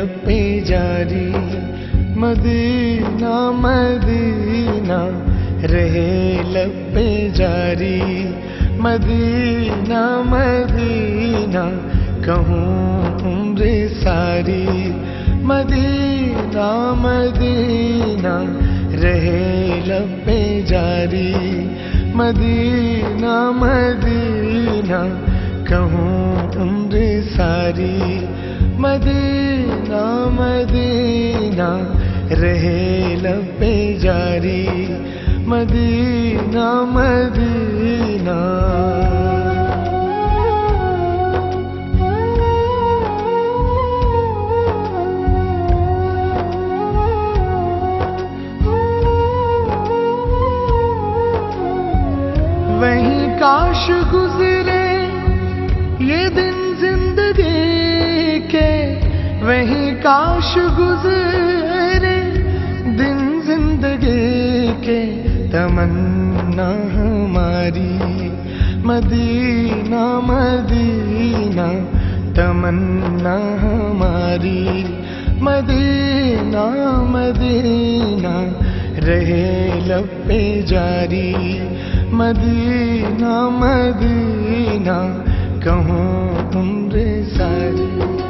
लब पे जारी। मदीना मदीना रहे लब पे जारी। मदीना मदीना कहूँ उम्र सारी। मदीना मदीना रहे लब पे जारी। मदीना मदीना कहूँ उम्र सारी। मदीना मदीना रहे लब पे जारी। Medina Medina. वहीं काश गुजरे ये दिन जिंदगी के। वहीं काश गुजरे दिन जिंदगी के। तमन्ना हमारी मदीना मदीना। तमन्ना हमारी मदीना मदीना रहे लब पे जारी। मदीना मदीना कहूँ उम्र सारी।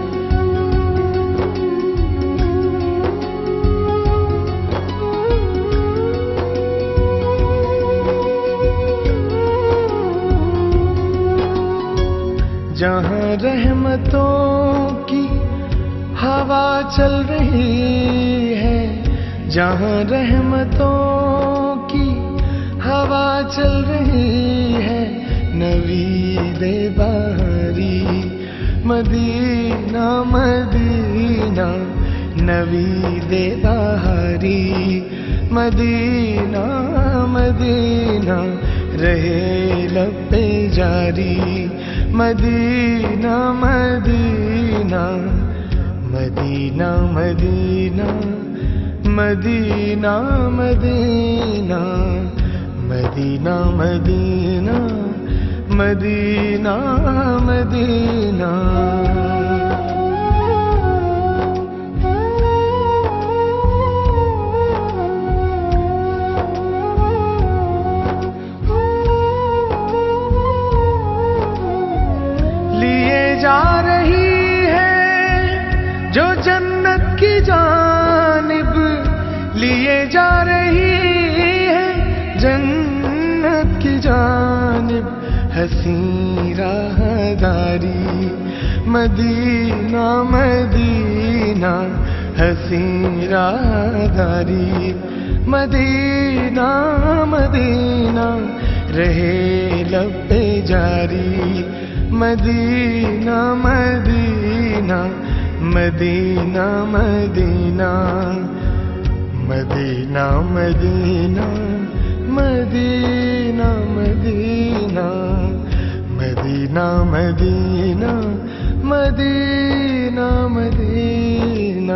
जहाँ रहमतों की हवा चल रही है। जहाँ रहमतों की हवा चल रही है। नवीदे बहारी मदीना मदीना। नवीदे बहारी मदीना मदीना रहे लब पे जारी। Medina Medina. Medina Medina Medina Medina. Medina Medina Medina Medina. लिए जा रही है जो जन्नत की जानिब। लिए जा रही है जन्नत की जानिब। हसी राहदारी मदीना मदीना। हसी राहदारी मदीना मदीना रहे लब पे जारी। Medina Medina. Medina Medina. Medina Medina. Medina Medina. Medina Medina. Medina Medina.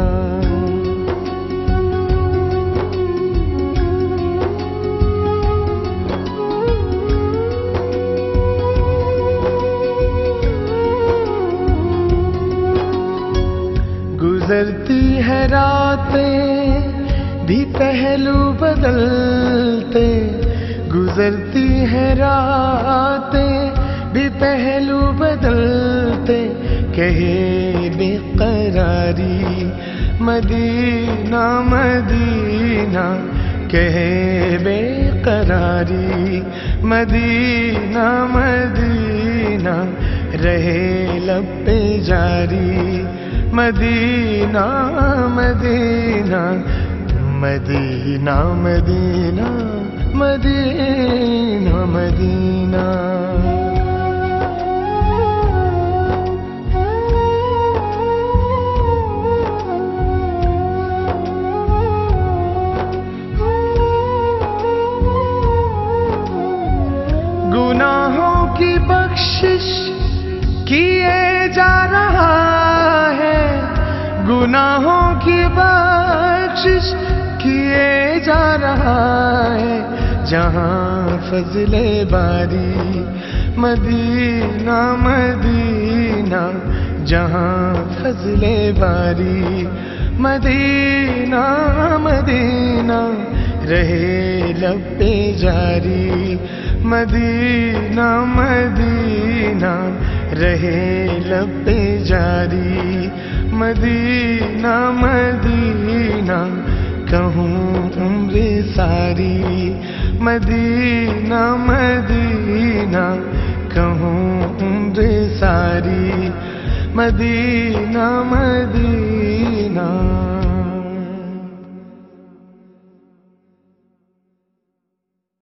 गुजरती है रातें भी पहलू बदलते। गुजरती है रातें भी पहलू बदलते। कहे बेकरारी मदीना मदीना। कहे बेकरारी मदीना मदीना रहे लब पे जारी। Medina Medina. Medina Medina. Medina Medina. गुनाहों की बख्शिश किए जा रहा है। गुनाहों की बख्शिश किए जा रहा है। जहाँ फजले बारी मदीना मदीना। जहाँ फजले बारी। मदीना मदीना रहे लब पे जारी। मदीना मदीना रहे लब पे जारी। मदीना मदीना कहूँ उम्र सारी। मदीना मदीना कहूँ उम्र सारी। Medina Medina.